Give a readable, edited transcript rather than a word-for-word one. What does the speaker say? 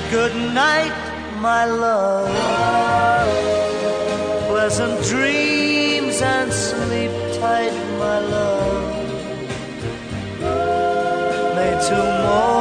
Good night, my love. Pleasant dreams and sleep tight, my love. May tomorrow